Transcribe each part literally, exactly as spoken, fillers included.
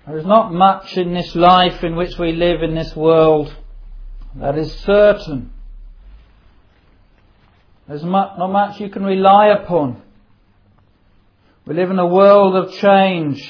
There is not much in this life in which we live in this world that is certain. There's not much you can rely upon. We live in a world of change,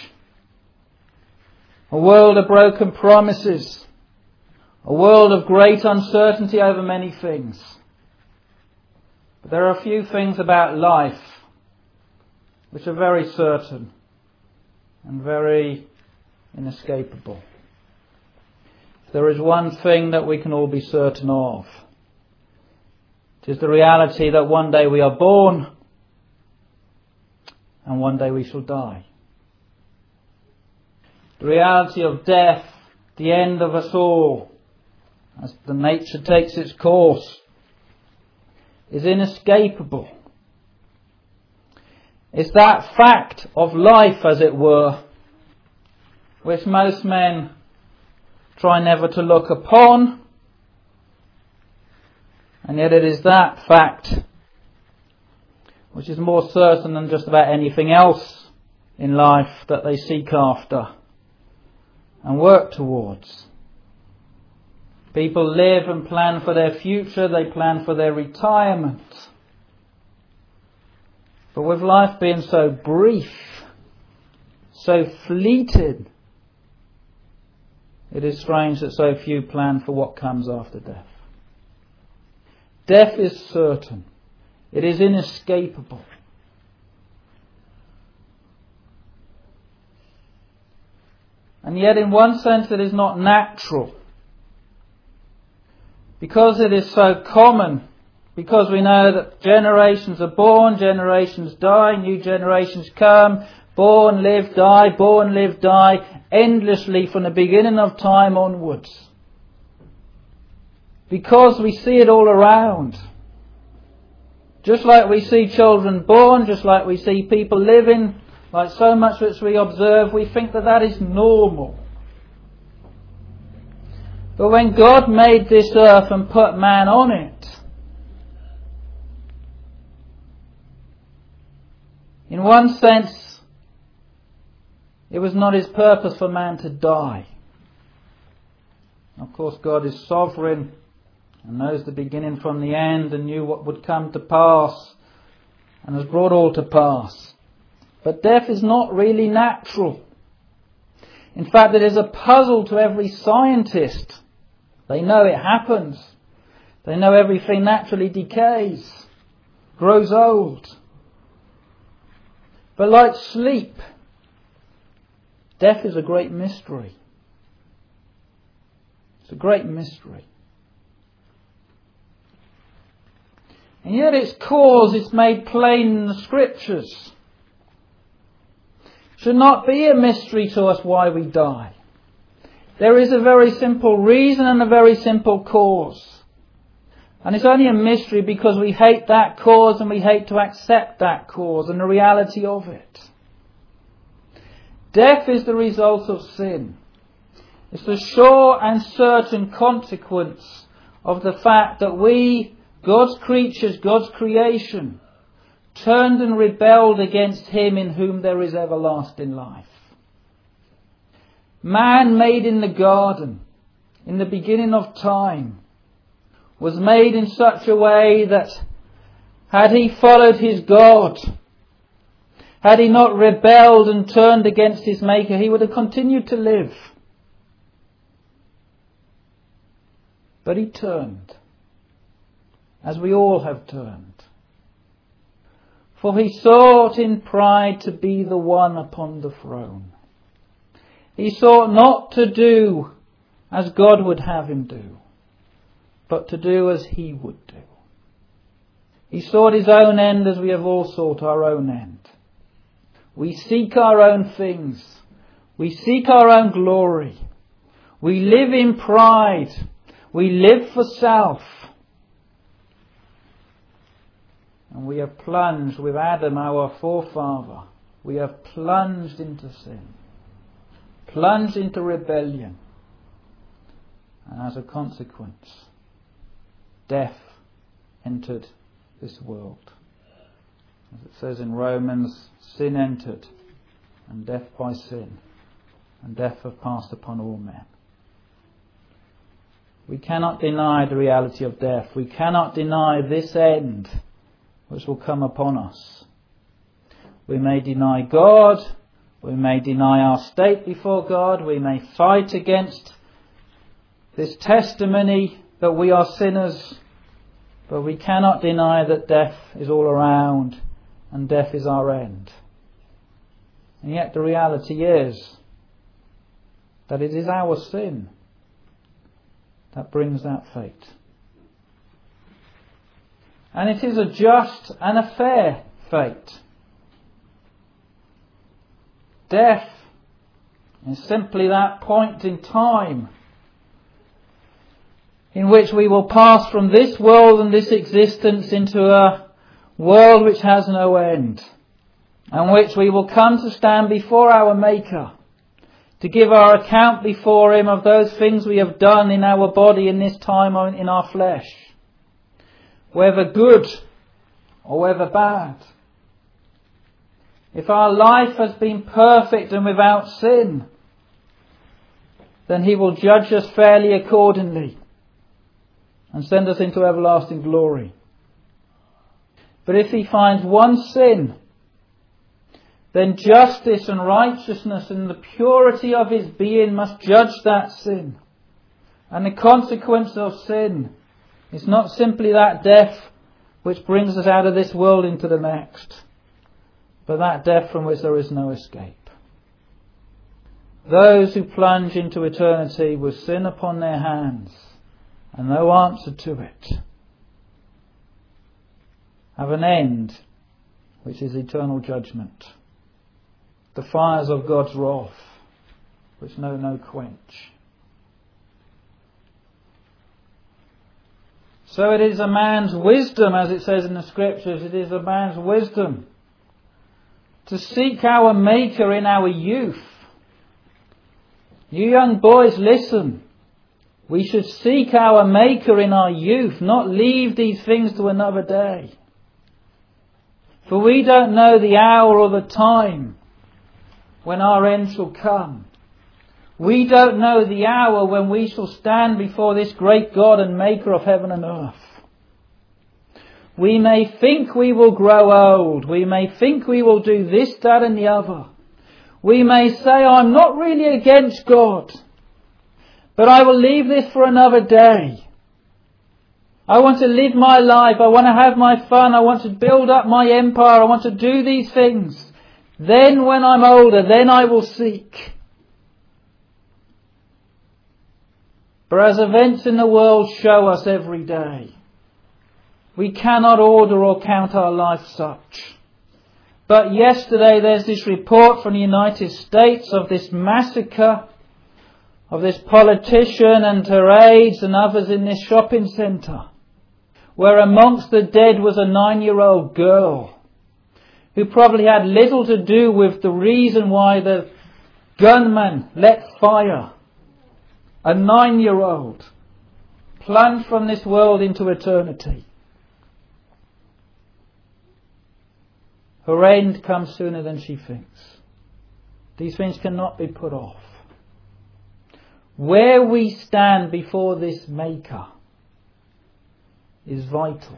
a world of broken promises, a world of great uncertainty over many things. But there are a few things about life which are very certain and very inescapable. There is one thing that we can all be certain of. It is the reality that one day we are born and one day we shall die. The reality of death, the end of us all, as the nature takes its course, is inescapable. It's that fact of life, as it were, which most men try never to look upon, and yet it is that fact which is more certain than just about anything else in life that they seek after and work towards. People live and plan for their future, they plan for their retirement. But with life being so brief, so fleeting, it is strange that so few plan for what comes after death. Death is certain. It is inescapable. And yet in one sense it is not natural. Because it is so common, because we know that generations are born, generations die, new generations come, born, live, die, born, live, die, endlessly from the beginning of time onwards. Because we see it all around. Just like we see children born, just like we see people living, like so much which we observe, we think that that is normal. But when God made this earth and put man on it, in one sense, it was not his purpose for man to die. Of course, God is sovereign and knows the beginning from the end and knew what would come to pass and has brought all to pass. But death is not really natural. In fact, it is a puzzle to every scientist. They know it happens. They know everything naturally decays, grows old. But like sleep, death is a great mystery. It's a great mystery. And yet its cause is made plain in the Scriptures. It should not be a mystery to us why we die. There is a very simple reason and a very simple cause. And it's only a mystery because we hate that cause and we hate to accept that cause and the reality of it. Death is the result of sin. It's the sure and certain consequence of the fact that we, God's creatures, God's creation, turned and rebelled against Him in whom there is everlasting life. Man made in the garden, in the beginning of time, was made in such a way that had he followed his God, had he not rebelled and turned against his Maker, he would have continued to live. But he turned, as we all have turned. For he sought in pride to be the one upon the throne. He sought not to do as God would have him do, but to do as he would do. He sought his own end as we have all sought our own end. We seek our own things. We seek our own glory. We live in pride. We live for self. And we have plunged with Adam, our forefather. We have plunged into sin. Plunged into rebellion. And as a consequence, death entered this world. As it says in Romans, sin entered, and death by sin. and death hath passed upon all men. We cannot deny the reality of death. We cannot deny this end which will come upon us. We may deny God. We may deny our state before God. We may fight against this testimony that we are sinners. But we cannot deny that death is all around and death is our end. And yet the reality is that it is our sin that brings that fate. And it is a just and a fair fate. Death is simply that point in time in which we will pass from this world and this existence into a world which has no end, and which we will come to stand before our Maker, to give our account before Him of those things we have done in our body in this time or in our flesh, whether good or whether bad. If our life has been perfect and without sin, then He will judge us fairly accordingly and send us into everlasting glory. But if He finds one sin, then justice and righteousness and the purity of His being must judge that sin. And the consequence of sin is not simply that death which brings us out of this world into the next, but that death from which there is no escape. Those who plunge into eternity with sin upon their hands and no answer to it have an end which is eternal judgment. The fires of God's wrath, which know no quench. So it is a man's wisdom, as it says in the Scriptures, it is a man's wisdom to seek our Maker in our youth. You young boys, listen. We should seek our Maker in our youth, not leave these things to another day. For we don't know the hour or the time when our end shall come. We don't know the hour when we shall stand before this great God and Maker of heaven and earth. We may think we will grow old. We may think we will do this, that and the other. We may say, I'm not really against God, but I will leave this for another day. I want to live my life. I want to have my fun. I want to build up my empire. I want to do these things. Then when I'm older, then I will seek. For as events in the world show us every day, we cannot order or count our life such. But yesterday there's this report from the United States of this massacre of this politician and her aides and others in this shopping centre, where amongst the dead was a nine-year-old girl who probably had little to do with the reason why the gunman let fire. A nine-year-old plunged from this world into eternity. Her end comes sooner than she thinks. These things cannot be put off. Where we stand before this Maker is vital.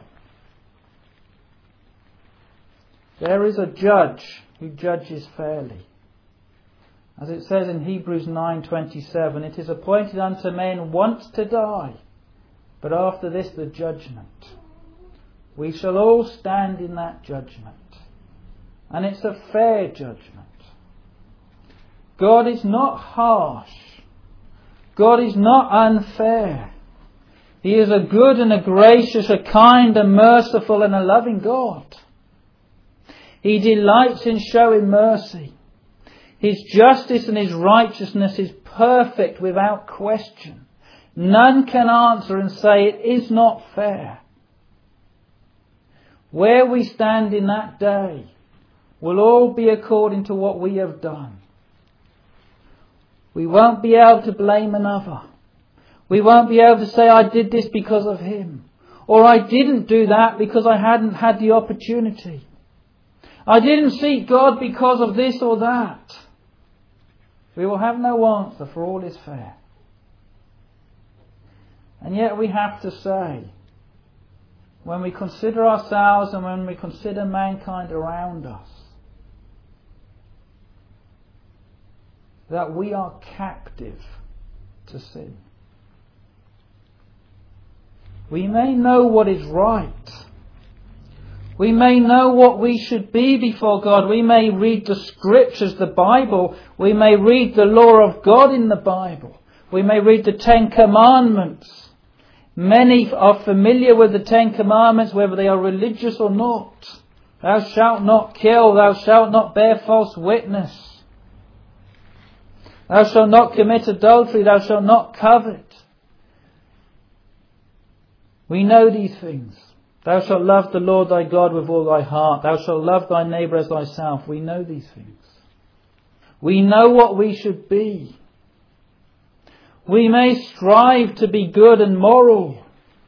There is a judge who judges fairly. As it says in Hebrews nine twenty-seven, it is appointed unto men once to die, but after this the judgment. We shall all stand in that judgment. And it's a fair judgment. God is not harsh. God is not unfair. He is a good and a gracious, a kind, a merciful and a loving God. He delights in showing mercy. His justice and His righteousness is perfect without question. None can answer and say it is not fair. Where we stand in that day will all be according to what we have done. We won't be able to blame another. We won't be able to say I did this because of him, or I didn't do that because I hadn't had the opportunity. I didn't seek God because of this or that. We will have no answer, for all is fair. And yet we have to say, when we consider ourselves and when we consider mankind around us, that we are captive to sin. We may know what is right. We may know what we should be before God. We may read the Scriptures, the Bible. We may read the law of God in the Bible. We may read the Ten Commandments. Many are familiar with the Ten Commandments, whether they are religious or not. Thou shalt not kill. Thou shalt not bear false witness. Thou shalt not commit adultery. Thou shalt not covet. We know these things. Thou shalt love the Lord thy God with all thy heart. Thou shalt love thy neighbour as thyself. We know these things. We know what we should be. We may strive to be good and moral.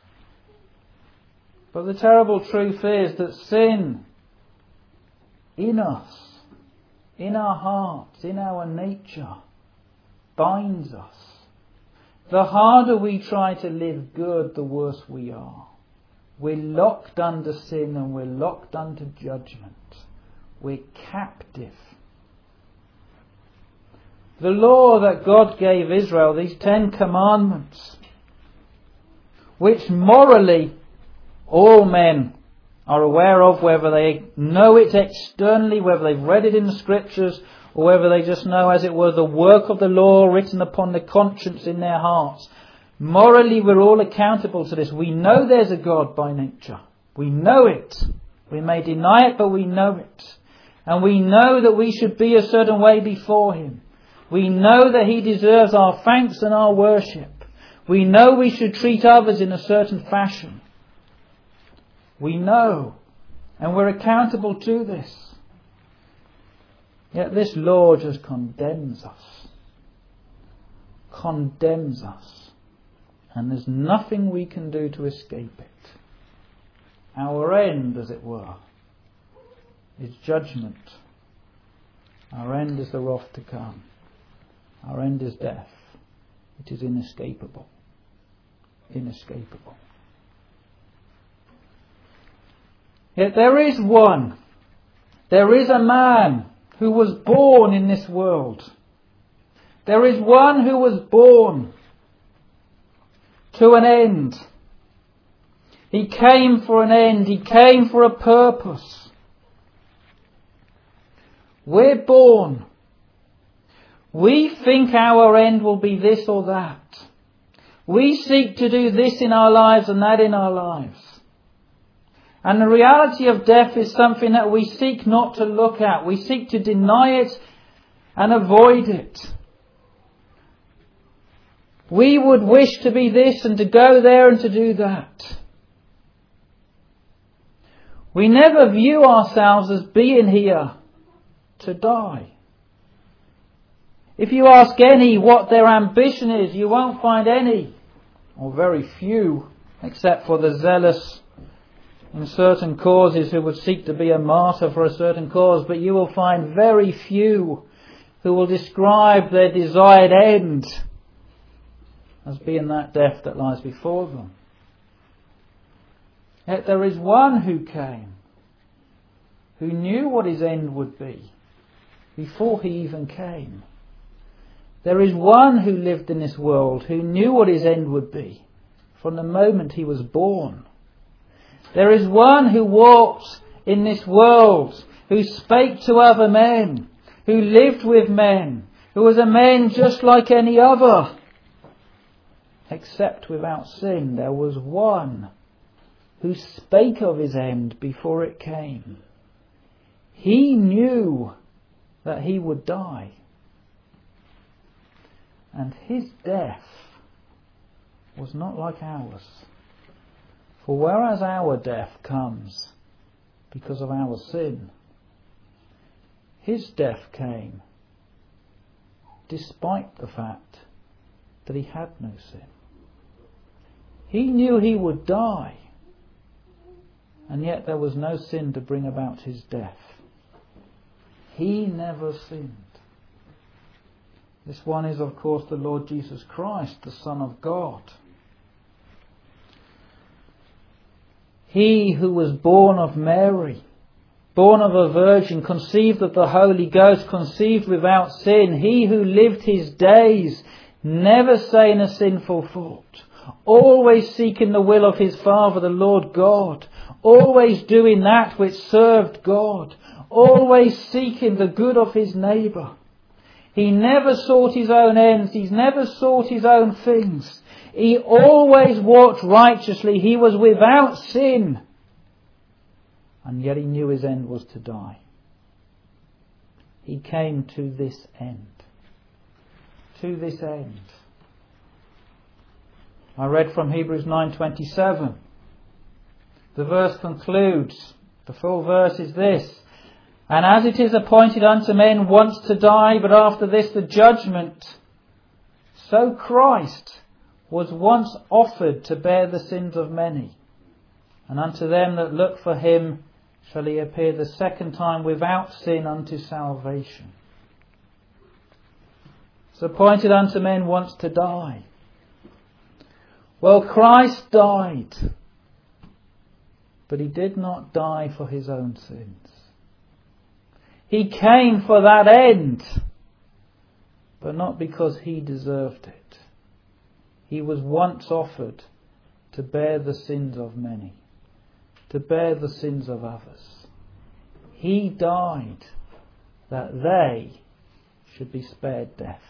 But the terrible truth is that sin in us, in our hearts, in our nature, binds us. The harder we try to live good, the worse we are. We're locked under sin and we're locked under judgment. We're captive. The law that God gave Israel, these Ten Commandments, which morally all men are aware of, whether they know it externally, whether they've read it in the Scriptures, or whether they just know, as it were, the work of the law written upon the conscience in their hearts. Morally, we're all accountable to this. We know there's a God by nature. We know it. We may deny it, but we know it. And we know that we should be a certain way before Him. We know that He deserves our thanks and our worship. We know we should treat others in a certain fashion. We know, and we're accountable to this. Yet this law just condemns us. Condemns us. And there's nothing we can do to escape it. Our end, as it were, is judgment. Our end is the wrath to come. Our end is death. It is inescapable. Inescapable. Yet there is one. There is a man who was born in this world. There is one who was born to an end. He came for an end. He came for a purpose. We're born. We think our end will be this or that. We seek to do this in our lives and that in our lives. And the reality of death is something that we seek not to look at. We seek to deny it and avoid it. We would wish to be this and to go there and to do that. We never view ourselves as being here to die. If you ask any what their ambition is, you won't find any, or very few, except for the zealous in certain causes who would seek to be a martyr for a certain cause, but you will find very few who will describe their desired end as being that death that lies before them. Yet there is one who came, who knew what his end would be before he even came. There is one who lived in this world who knew what his end would be from the moment he was born. There is one who walked in this world, who spake to other men, who lived with men, who was a man just like any other, except without sin. There was one who spake of his end before it came. He knew that he would die. And his death was not like ours. For whereas our death comes because of our sin, his death came despite the fact that he had no sin. He knew he would die, and yet there was no sin to bring about his death. He never sinned. This one is, of course, the Lord Jesus Christ, the Son of God. He who was born of Mary, born of a virgin, conceived of the Holy Ghost, conceived without sin. He who lived his days never saying a sinful thought, always seeking the will of his Father, the Lord God, always doing that which served God, always seeking the good of his neighbour. He never sought his own ends. He's never sought his own things. He always walked righteously. He was without sin. And yet he knew his end was to die. He came to this end. To this end. I read from Hebrews nine twenty-seven. The verse concludes. The full verse is this. And as it is appointed unto men once to die, but after this the judgment, so Christ was once offered to bear the sins of many. And unto them that look for him shall he appear the second time without sin unto salvation. It's appointed unto men once to die. Well, Christ died, but he did not die for his own sins. He came for that end, but not because he deserved it. He was once offered to bear the sins of many, to bear the sins of others. He died that they should be spared death.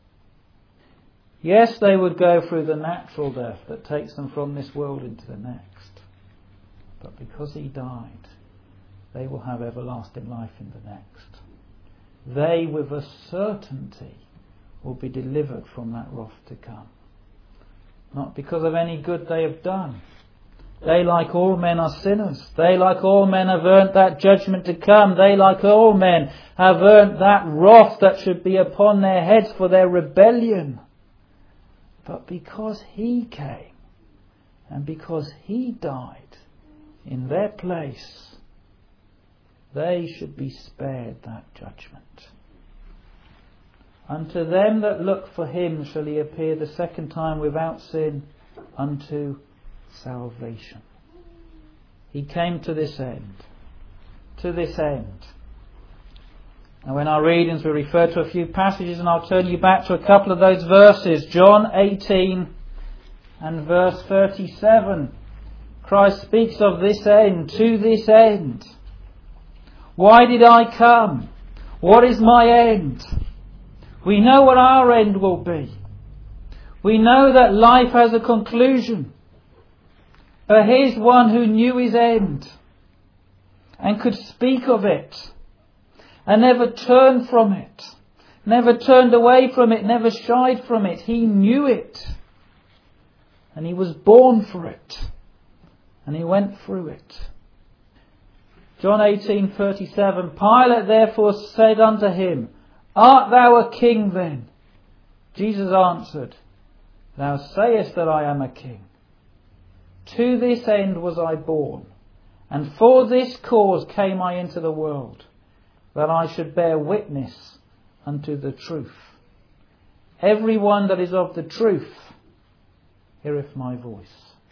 Yes, they would go through the natural death that takes them from this world into the next. But because he died, they will have everlasting life in the next. They, with a certainty, will be delivered from that wrath to come. Not because of any good they have done. They, like all men, are sinners. They, like all men, have earned that judgment to come. They, like all men, have earned that wrath that should be upon their heads for their rebellion. But because he came, and because he died in their place, they should be spared that judgment. Unto them that look for him shall he appear the second time without sin unto salvation. He came to this end. To this end. Now in our readings we refer to a few passages, and I'll turn you back to a couple of those verses. John eighteen and verse thirty-seven. Christ speaks of this end. To this end. Why did I come? What is my end? We know what our end will be. We know that life has a conclusion. But here's one who knew his end and could speak of it and never turned from it, never turned away from it, never shied from it. He knew it, and he was born for it, and he went through it. John eighteen thirty-seven. Pilate therefore said unto him, Art thou a king then? Jesus answered, Thou sayest that I am a king. To this end was I born, and for this cause came I into the world, that I should bear witness unto the truth. Every one that is of the truth heareth my voice.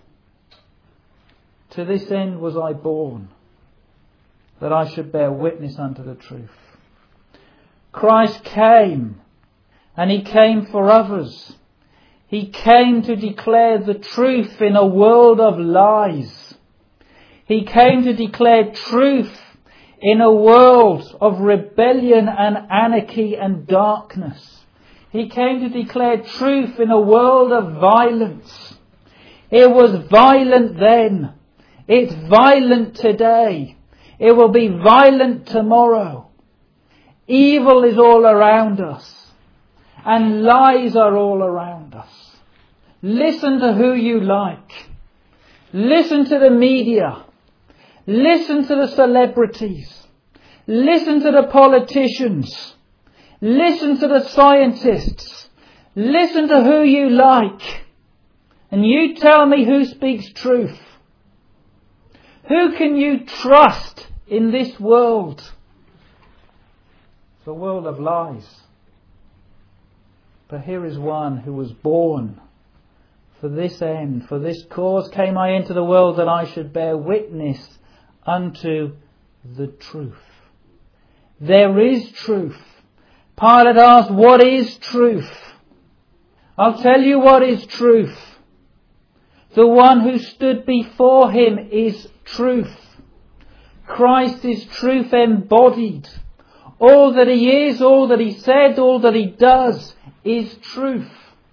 To this end was I born, that I should bear witness unto the truth. Christ came, and he came for others. He came to declare the truth in a world of lies. He came to declare truth in a world of rebellion and anarchy and darkness. He came to declare truth in a world of violence. It was violent then. It's violent today. It will be violent tomorrow. Evil is all around us, and lies are all around us. Listen to who you like. Listen to the media. Listen to the celebrities. Listen to the politicians. Listen to the scientists. Listen to who you like. And you tell me who speaks truth. Who can you trust in this world? It's a world of lies. But here is one who was born for this end, for this cause came I into the world, that I should bear witness unto the truth. There is truth. Pilate asked, what is truth? I'll tell you what is truth. The one who stood before him is truth. Christ is truth embodied. All that he is, all that he said, all that he does is truth.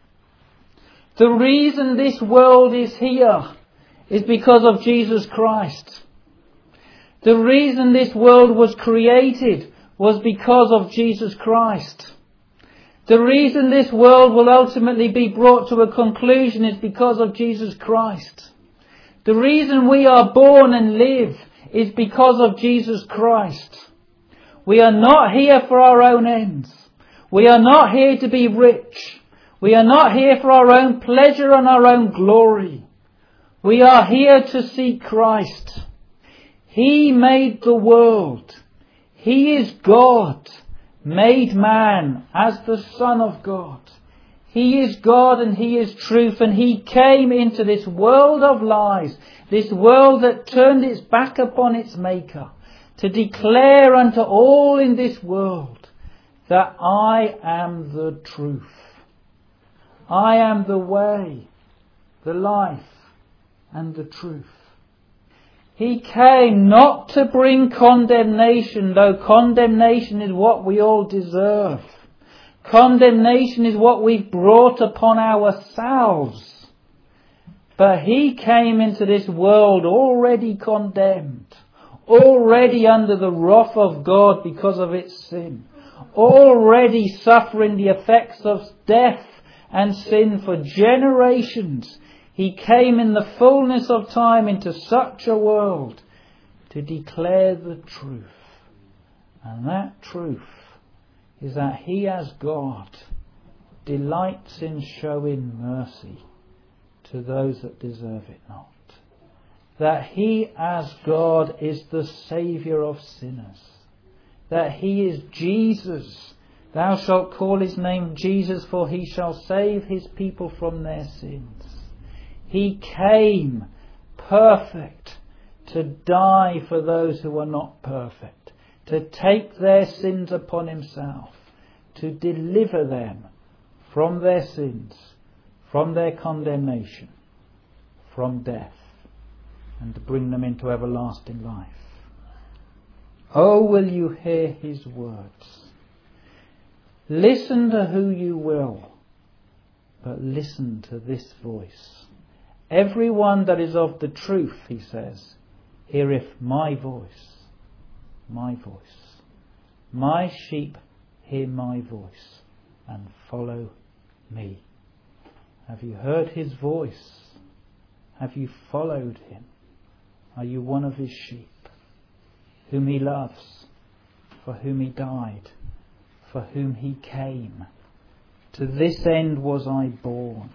The reason this world is here is because of Jesus Christ. The reason this world was created was because of Jesus Christ. The reason this world will ultimately be brought to a conclusion is because of Jesus Christ. The reason we are born and live is because of Jesus Christ. We are not here for our own ends. We are not here to be rich. We are not here for our own pleasure and our own glory. We are here to seek Christ. He made the world. He is God, made man as the Son of God. He is God and He is truth, and He came into this world of lies, this world that turned its back upon its Maker, to declare unto all in this world that I am the truth. I am the way, the life, and the truth. He came not to bring condemnation, though condemnation is what we all deserve. Condemnation is what we've brought upon ourselves. But He came into this world already condemned, already under the wrath of God because of its sin, already suffering the effects of death and sin for generations. He came in the fullness of time into such a world to declare the truth. And that truth is that He as God delights in showing mercy to those that deserve it not. That He as God is the Saviour of sinners. That He is Jesus. Thou shalt call His name Jesus, for He shall save His people from their sins. He came perfect to die for those who are not perfect, to take their sins upon Himself, to deliver them from their sins, from their condemnation, from death, and to bring them into everlasting life. Oh, will you hear His words? Listen to who you will, but listen to this voice. Everyone that is of the truth, He says, heareth my voice, my voice. My sheep hear my voice and follow me. Have you heard His voice? Have you followed Him? Are you one of His sheep, whom He loves, for whom He died, for whom He came? To this end was I born.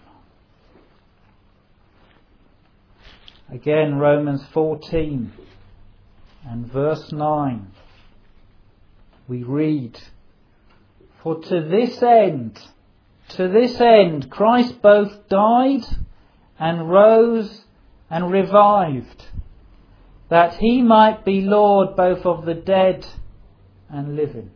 Again, Romans fourteen and verse nine, we read, For to this end, to this end Christ both died and rose and revived, that He might be Lord both of the dead and living.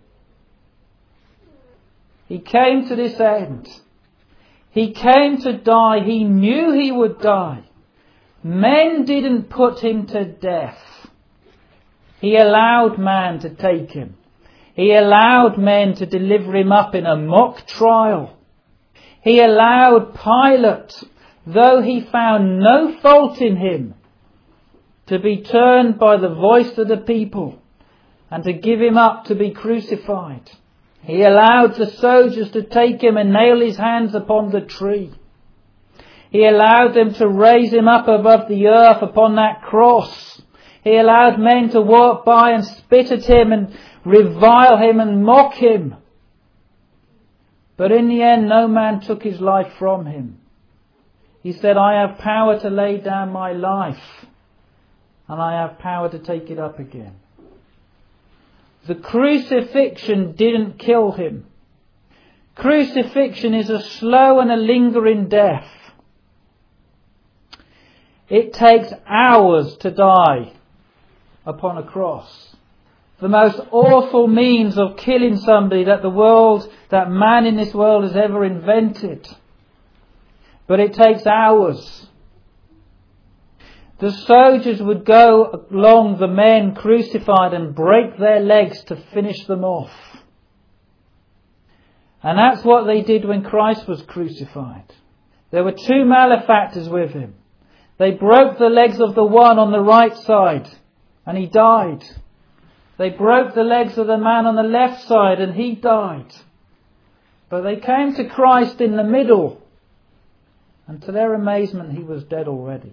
He came to this end. He came to die. He knew He would die. Men didn't put Him to death. He allowed man to take Him. He allowed men to deliver Him up in a mock trial. He allowed Pilate, though he found no fault in Him, to be turned by the voice of the people and to give Him up to be crucified. He allowed the soldiers to take Him and nail His hands upon the tree. He allowed them to raise Him up above the earth upon that cross. He allowed men to walk by and spit at Him and revile Him and mock Him. But in the end, no man took His life from Him. He said, I have power to lay down my life, and I have power to take it up again. The crucifixion didn't kill Him. Crucifixion is a slow and a lingering death. It takes hours to die upon a cross. The most awful means of killing somebody that the world, that man in this world has ever invented. But it takes hours. The soldiers would go along the men crucified and break their legs to finish them off. And that's what they did when Christ was crucified. There were two malefactors with him. They broke the legs of the one on the right side and he died. They broke the legs of the man on the left side and he died. But they came to Christ in the middle, and to their amazement he was dead already.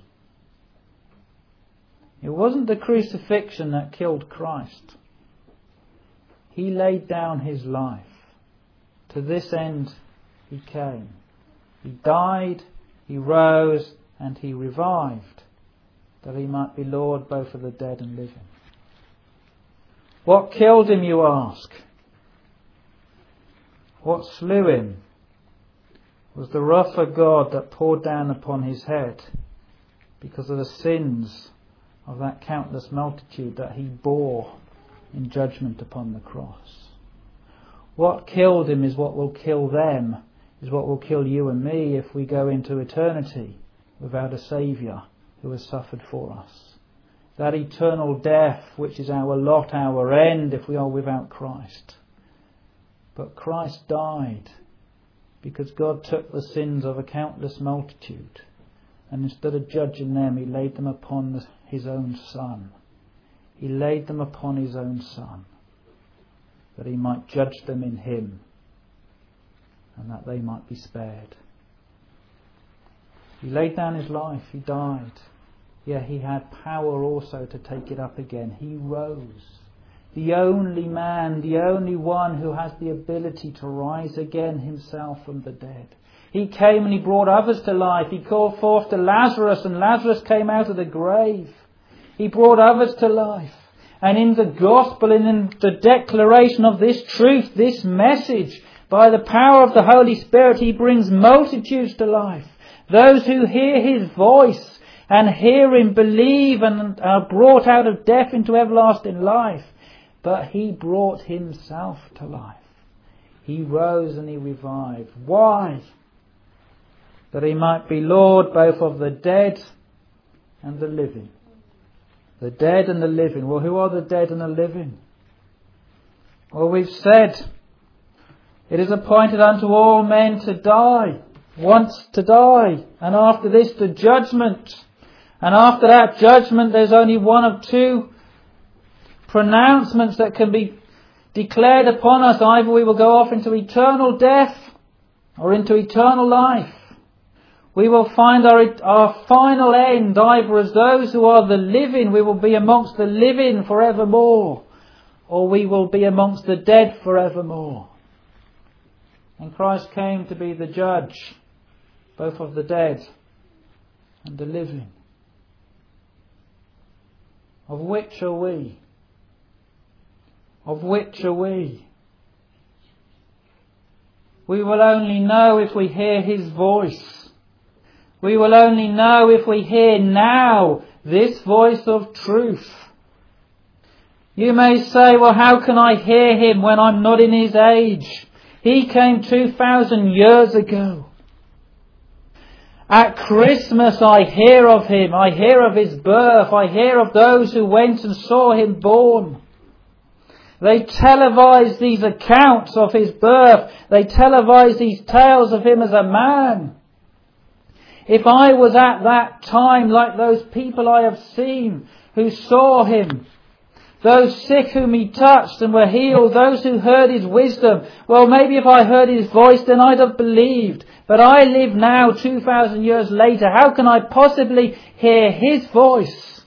It wasn't the crucifixion that killed Christ. He laid down his life. To this end he came. He died, he rose, and he revived, that he might be Lord both of the dead and living. What killed him, you ask? What slew him was the wrath of God that poured down upon his head because of the sins of that countless multitude that he bore in judgment upon the cross. What killed him is what will kill them, is what will kill you and me if we go into eternity without a Saviour who has suffered for us. That eternal death which is our lot, our end if we are without Christ. But Christ died because God took the sins of a countless multitude, and instead of judging them, he laid them upon the, his own Son. He laid them upon his own Son, that he might judge them in him, and that they might be spared. He laid down his life, he died. Yet he had power also to take it up again. He rose. The only man, the only one who has the ability to rise again himself from the dead. He came and he brought others to life. He called forth to Lazarus, and Lazarus came out of the grave. He brought others to life. And in the gospel and in the declaration of this truth, this message, by the power of the Holy Spirit, he brings multitudes to life. Those who hear his voice and hear him, believe, and are brought out of death into everlasting life. But he brought himself to life. He rose and he revived. Why? That he might be Lord both of the dead and the living. The dead and the living. Well, who are the dead and the living? Well, we've said, it is appointed unto all men to die. Once to die. And after this, the judgment. And after that judgment, there's only one of two pronouncements that can be declared upon us. Either we will go off into eternal death or into eternal life. We will find our, our final end either as those who are the living, we will be amongst the living forevermore, or we will be amongst the dead forevermore. And Christ came to be the judge both of the dead and the living. Of which are we? Of which are we? We will only know if we hear his voice. We will only know if we hear now this voice of truth. You may say, well, how can I hear him when I'm not in his age? He came two thousand years ago. At Christmas I hear of him, I hear of his birth, I hear of those who went and saw him born. They televise these accounts of his birth, they televise these tales of him as a man. If I was at that time like those people I have seen who saw him, those sick whom he touched and were healed, those who heard his wisdom, well, maybe if I heard his voice then I'd have believed. But I live now two thousand years later. How can I possibly hear his voice?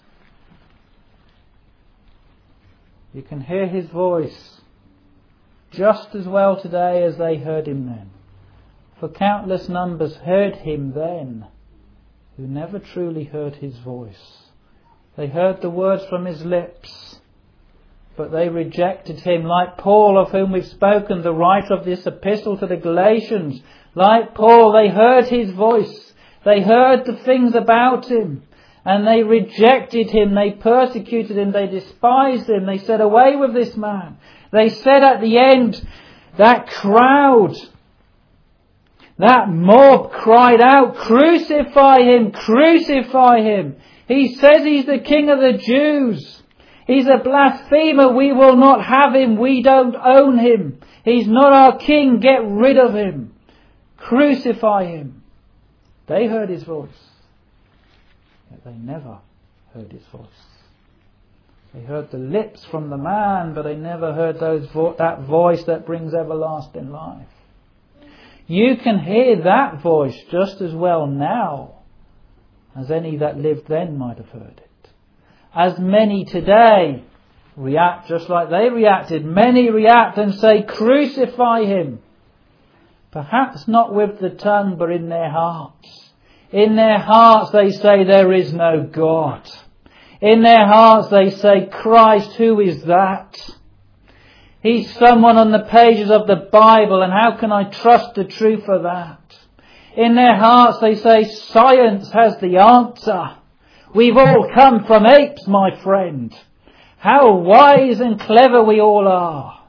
You can hear his voice just as well today as they heard him then. For countless numbers heard him then who never truly heard his voice. They heard the words from his lips, but they rejected him. Like Paul, of whom we've spoken, the writer of this epistle to the Galatians. Like Paul, they heard his voice. They heard the things about him. And they rejected him. They persecuted him. They despised him. They said, away with this man. They said at the end, that crowd, that mob cried out, crucify him, crucify him. He says he's the King of the Jews. He's a blasphemer. We will not have him. We don't own him. He's not our king. Get rid of him. Crucify him. They heard his voice. Yet they never heard his voice. They heard the lips from the man, but they never heard those vo- that voice that brings everlasting life. You can hear that voice just as well now as any that lived then might have heard it. As many today react just like they reacted. Many react and say, crucify him. Perhaps not with the tongue, but in their hearts. In their hearts they say there is no God. In their hearts they say, Christ, who is that? He's someone on the pages of the Bible, and how can I trust the truth of that? In their hearts they say, science has the answer. We've all come from apes, my friend. How wise and clever we all are.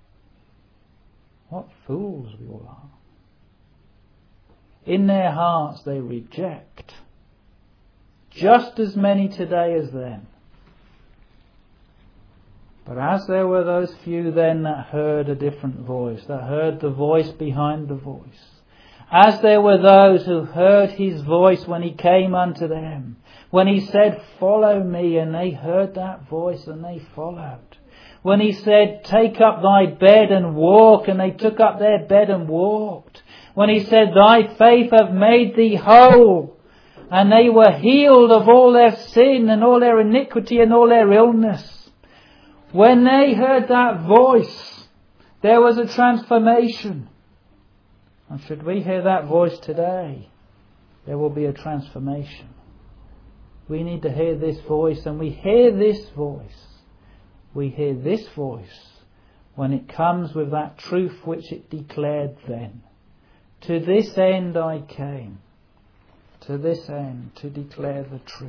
What fools we all are. In their hearts they reject. Just as many today as then. But as there were those few then that heard a different voice, that heard the voice behind the voice, as there were those who heard his voice when he came unto them, when he said, follow me, and they heard that voice and they followed. When he said, take up thy bed and walk, and they took up their bed and walked. When he said, thy faith hath made thee whole, and they were healed of all their sin and all their iniquity and all their illness. When they heard that voice, there was a transformation. And should we hear that voice today, there will be a transformation. We need to hear this voice, and we hear this voice. We hear this voice when it comes with that truth which it declared then. To this end I came. To this end, to declare the truth.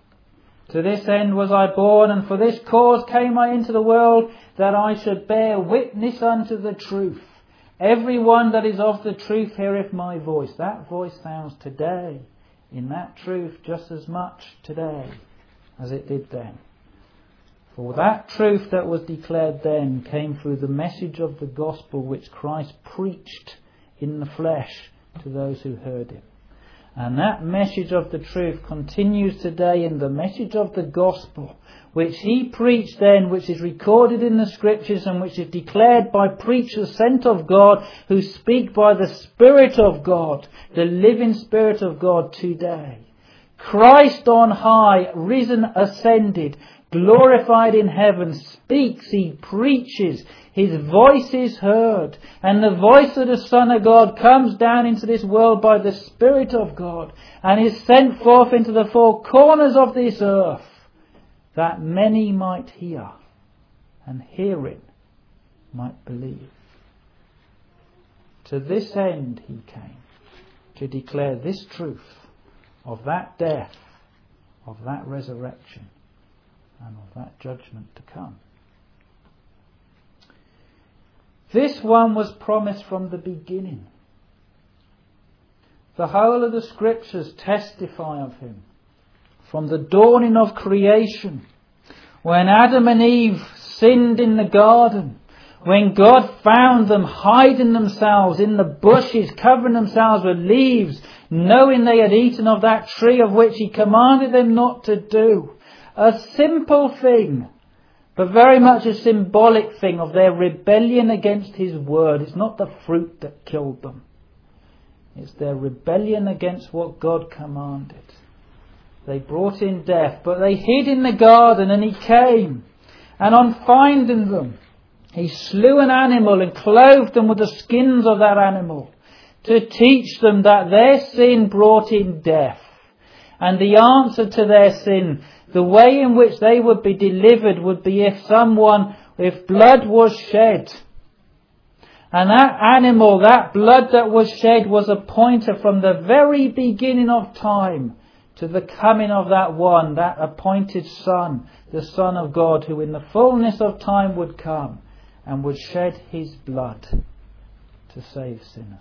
To this end was I born, and for this cause came I into the world, that I should bear witness unto the truth. Every one that is of the truth heareth my voice. That voice sounds today in that truth just as much today as it did then. For that truth that was declared then came through the message of the gospel which Christ preached in the flesh to those who heard him. And that message of the truth continues today in the message of the gospel, which he preached then, which is recorded in the scriptures and which is declared by preachers sent of God who speak by the Spirit of God, the living Spirit of God today. Christ on high, risen, ascended, glorified in heaven, speaks, he preaches, his voice is heard, and the voice of the Son of God comes down into this world by the Spirit of God, and is sent forth into the four corners of this earth, that many might hear, and hearing might believe. To this end he came, to declare this truth of that death, of that resurrection, and of that judgment to come. This one was promised from the beginning. The whole of the scriptures testify of him. From the dawning of creation, when Adam and Eve sinned in the garden, when God found them hiding themselves in the bushes, covering themselves with leaves, knowing they had eaten of that tree of which he commanded them not to do. A simple thing, but very much a symbolic thing of their rebellion against his word. It's not the fruit that killed them. It's their rebellion against what God commanded. They brought in death, but they hid in the garden, and he came. And on finding them, he slew an animal and clothed them with the skins of that animal, to teach them that their sin brought in death. And the answer to their sin, the way in which they would be delivered, would be if someone if blood was shed, and that animal, that blood that was shed, was a pointer from the very beginning of time to the coming of that one, that appointed Son, the Son of God, who in the fullness of time would come and would shed his blood to save sinners.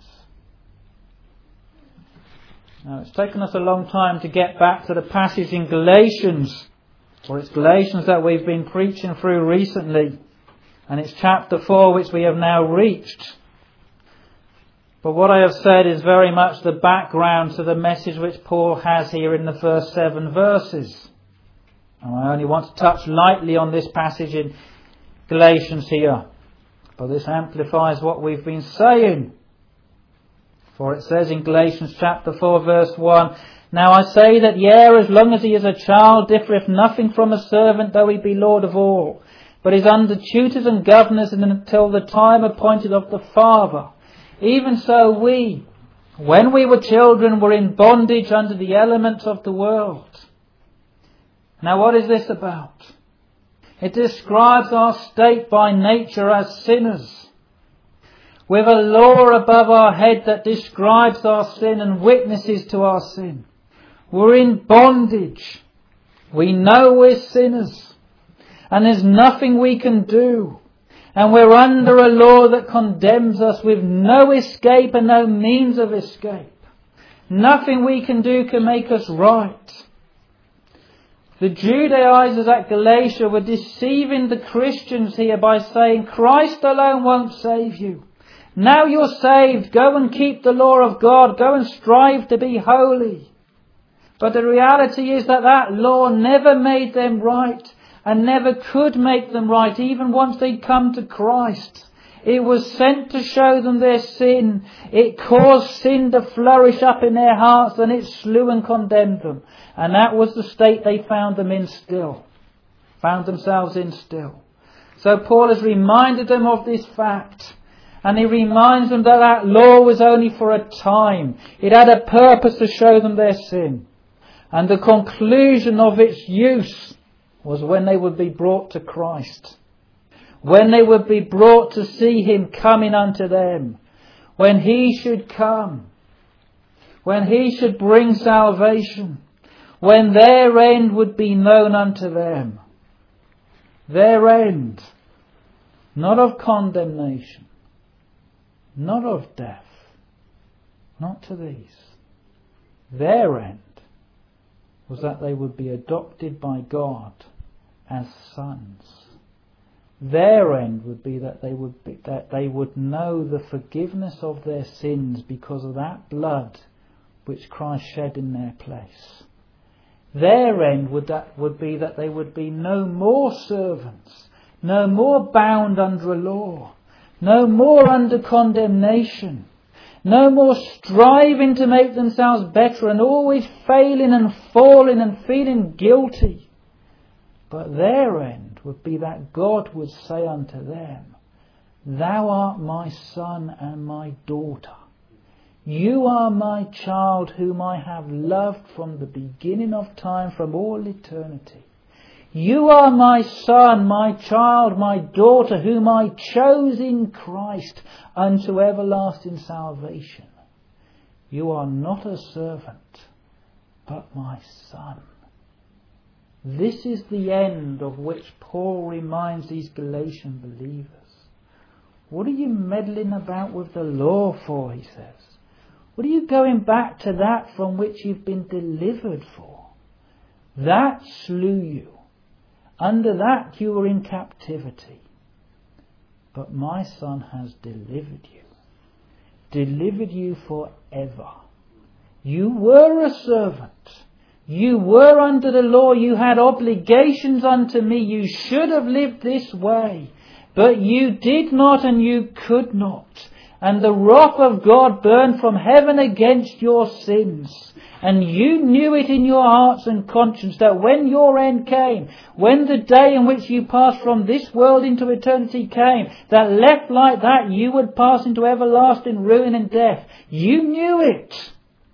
Now, it's taken us a long time to get back to the passage in Galatians, or it's Galatians that we've been preaching through recently, and it's chapter four which we have now reached. But what I have said is very much the background to the message which Paul has here in the first seven verses. And I only want to touch lightly on this passage in Galatians here, but this amplifies what we've been saying. For it says in Galatians chapter four verse one, "Now I say that the heir, as long as he is a child, differeth nothing from a servant, though he be Lord of all, but is under tutors and governors until the time appointed of the Father. Even so we, when we were children, were in bondage under the elements of the world." Now what is this about? It describes our state by nature as sinners, with a law above our head that describes our sin and witnesses to our sin. We're in bondage. We know we're sinners, and there's nothing we can do. And we're under a law that condemns us, with no escape and no means of escape. Nothing we can do can make us right. The Judaizers at Galatia were deceiving the Christians here by saying, Christ alone won't save you. Now you're saved. Go and keep the law of God. Go and strive to be holy. But the reality is that that law never made them right, and never could make them right, even once they'd come to Christ. It was sent to show them their sin. It caused sin to flourish up in their hearts, and it slew and condemned them. And that was the state they found them in still. Found themselves in still. So Paul has reminded them of this fact. And he reminds them that that law was only for a time. It had a purpose to show them their sin. And the conclusion of its use was when they would be brought to Christ. When they would be brought to see him coming unto them. When he should come. When he should bring salvation. When their end would be known unto them. Their end. Not of condemnation. Not of death. Not to these. Their end was that they would be adopted by God as sons. Their end would be that they would be, that they would know the forgiveness of their sins because of that blood which Christ shed in their place. Their end would that would be that they would be no more servants, no more bound under a law, no more under condemnation, no more striving to make themselves better and always failing and falling and feeling guilty. But their end would be that God would say unto them, Thou art my son and my daughter. You are my child whom I have loved from the beginning of time, from all eternity. You are my son, my child, my daughter, whom I chose in Christ unto everlasting salvation. You are not a servant, but my son. This is the end of which Paul reminds these Galatian believers. What are you meddling about with the law for, he says? What are you going back to that from which you've been delivered for? That slew you. Under that you were in captivity. But my son has delivered you. Delivered you forever. You were a servant. You were under the law. You had obligations unto me. You should have lived this way. But you did not and you could not. And the wrath of God burned from heaven against your sins. And you knew it in your hearts and conscience that when your end came, when the day in which you passed from this world into eternity came, that left like that you would pass into everlasting ruin and death. You knew it.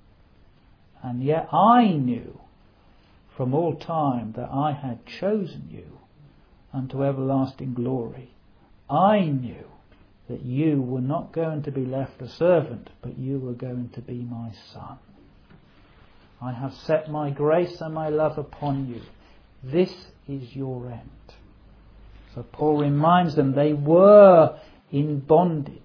And yet I knew from all time that I had chosen you unto everlasting glory. I knew that you were not going to be left a servant, but you were going to be my son. I have set my grace and my love upon you. This is your end. So Paul reminds them they were in bondage.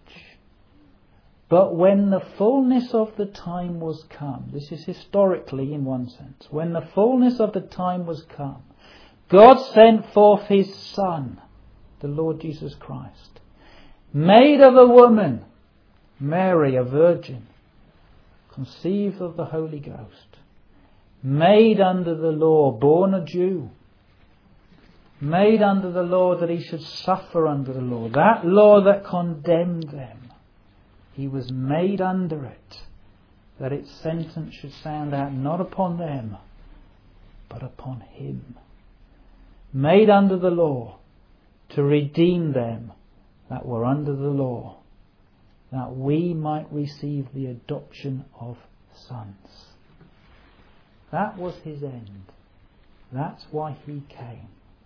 But when the fullness of the time was come, this is historically in one sense, when the fullness of the time was come, God sent forth his Son, the Lord Jesus Christ, made of a woman, Mary, a virgin, conceived of the Holy Ghost, made under the law, born a Jew, made under the law that he should suffer under the law, that law that condemned them. He was made under it, that its sentence should sound out not upon them, but upon him. Made under the law, to redeem them that were under the law, that we might receive the adoption of sons. That was his end. That's why he came.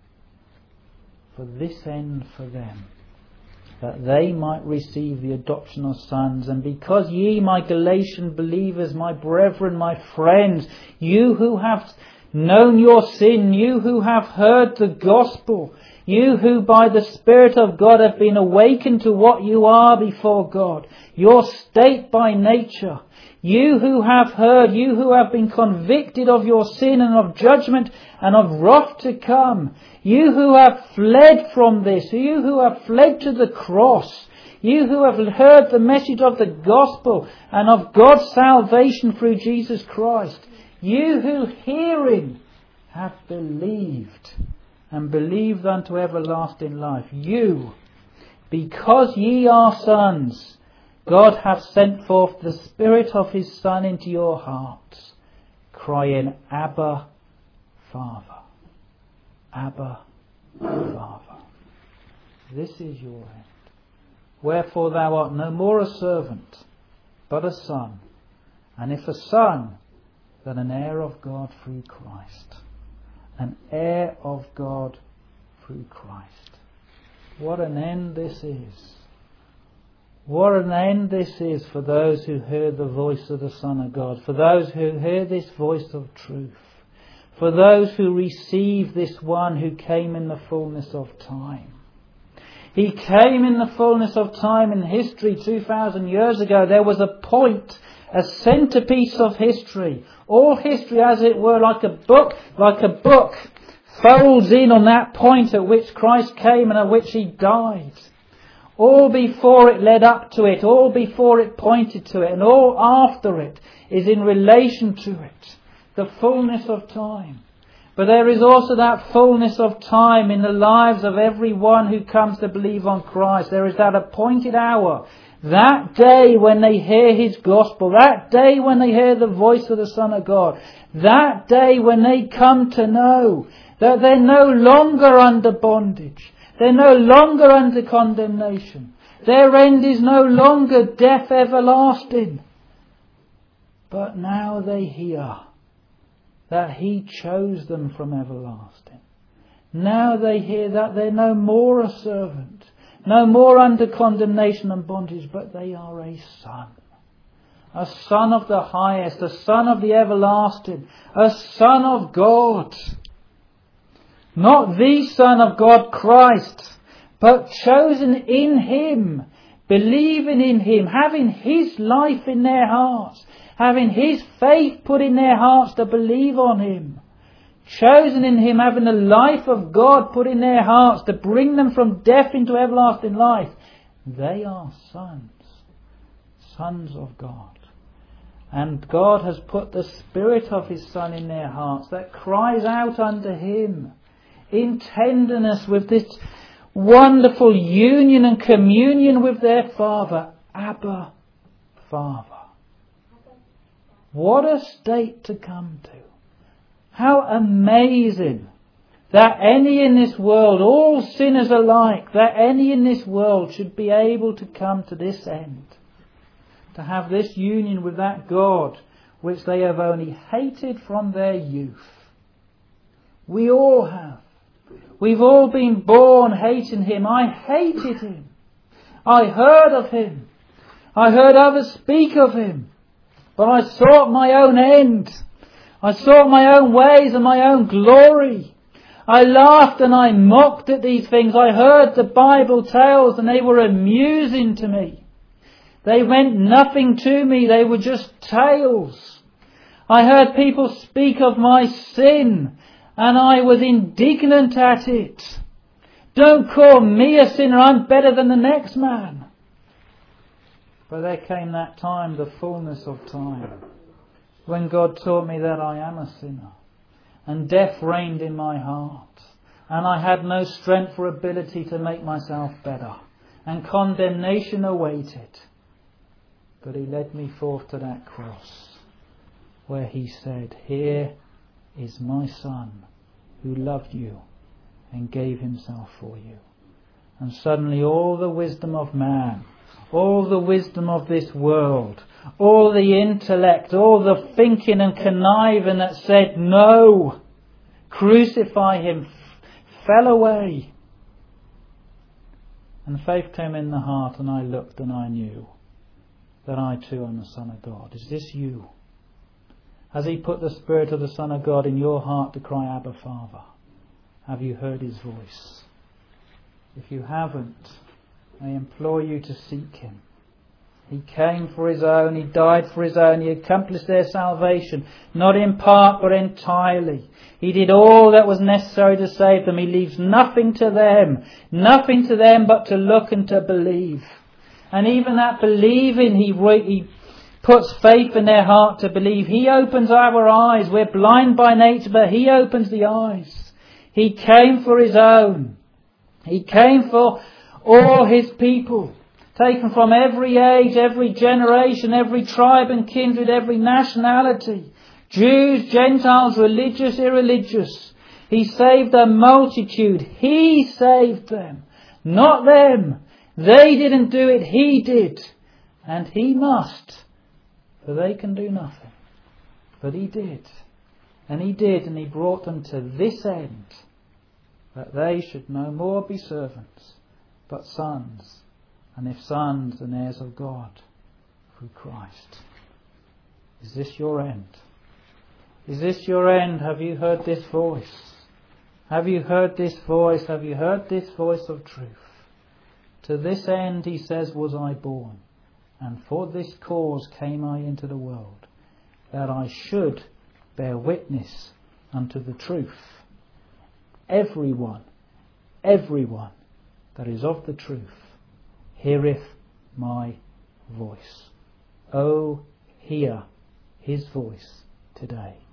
For this end for them, that they might receive the adoption of sons. And because ye, my Galatian believers, my brethren, my friends, you who have known your sin, you who have heard the gospel, you who by the Spirit of God have been awakened to what you are before God, your state by nature, you who have heard, you who have been convicted of your sin and of judgment and of wrath to come, you who have fled from this, you who have fled to the cross, you who have heard the message of the gospel and of God's salvation through Jesus Christ, you who hearing have believed and believed unto everlasting life, you, because ye are sons, God hath sent forth the Spirit of his Son into your hearts, crying, Abba, Father. Abba, Father. This is your end. Wherefore thou art no more a servant, but a son. And if a son, then an heir of God through Christ. An heir of God through Christ. What an end this is. What an end this is for those who heard the voice of the Son of God. For those who hear this voice of truth. For those who receive this one who came in the fullness of time. He came in the fullness of time in history two thousand years ago. There was a point, a centerpiece of history. All history, as it were, like a book, like a book, folds in on that point at which Christ came and at which he died. All before it led up to it, all before it pointed to it, and all after it is in relation to it. The fullness of time. But there is also that fullness of time in the lives of everyone who comes to believe on Christ. There is that appointed hour, that day when they hear his gospel, that day when they hear the voice of the Son of God, that day when they come to know that they're no longer under bondage, they're no longer under condemnation, their end is no longer death everlasting, but now they hear that he chose them from everlasting. Now they hear that they're no more a servant, no more under condemnation and bondage, but they are a son. A son of the highest, a son of the everlasting, a son of God. Not the Son of God, Christ, but chosen in him, believing in him, having his life in their hearts, having his faith put in their hearts to believe on him. Chosen in him, having the life of God put in their hearts to bring them from death into everlasting life. They are sons. Sons of God. And God has put the Spirit of his Son in their hearts that cries out unto him in tenderness with this wonderful union and communion with their Father. Abba, Father. What a state to come to. How amazing that any in this world, all sinners alike, that any in this world should be able to come to this end. To have this union with that God which they have only hated from their youth. We all have. We've all been born hating him. I hated him. I heard of him. I heard others speak of him. But I sought my own end. I sought my own ways and my own glory. I laughed and I mocked at these things. I heard the Bible tales and they were amusing to me. They meant nothing to me. They were just tales. I heard people speak of my sin and I was indignant at it. Don't call me a sinner. I'm better than the next man. But there came that time, the fullness of time, when God taught me that I am a sinner. And death reigned in my heart. And I had no strength or ability to make myself better. And condemnation awaited. But he led me forth to that cross, where he said, "Here is my Son, who loved you and gave himself for you." And suddenly all the wisdom of man, all the wisdom of this world, all the intellect, all the thinking and conniving that said, "No, crucify him," fell away. And faith came in the heart, and I looked and I knew that I too am the Son of God. Is this you? Has he put the Spirit of the Son of God in your heart to cry, "Abba, Father"? Have you heard his voice? If you haven't, I implore you to seek him. He came for his own, he died for his own, he accomplished their salvation, not in part but entirely. He did all that was necessary to save them. He leaves nothing to them, nothing to them but to look and to believe. And even that believing, he, he puts faith in their heart to believe. He opens our eyes. We're blind by nature, but he opens the eyes. He came for his own. He came for all his people, taken from every age, every generation, every tribe and kindred, every nationality. Jews, Gentiles, religious, irreligious. He saved a multitude. He saved them, not them. They didn't do it, he did. And he must, for they can do nothing. But he did. And he did, and he brought them to this end, that they should no more be servants, but sons, and if sons, then heirs of God through Christ. Is this your end? Is this your end? Have you heard this voice? Have you heard this voice? Have you heard this voice of truth? To this end, he says, was I born, and for this cause came I into the world, that I should bear witness unto the truth. Everyone, everyone that is of the truth heareth my voice. Oh, hear his voice today.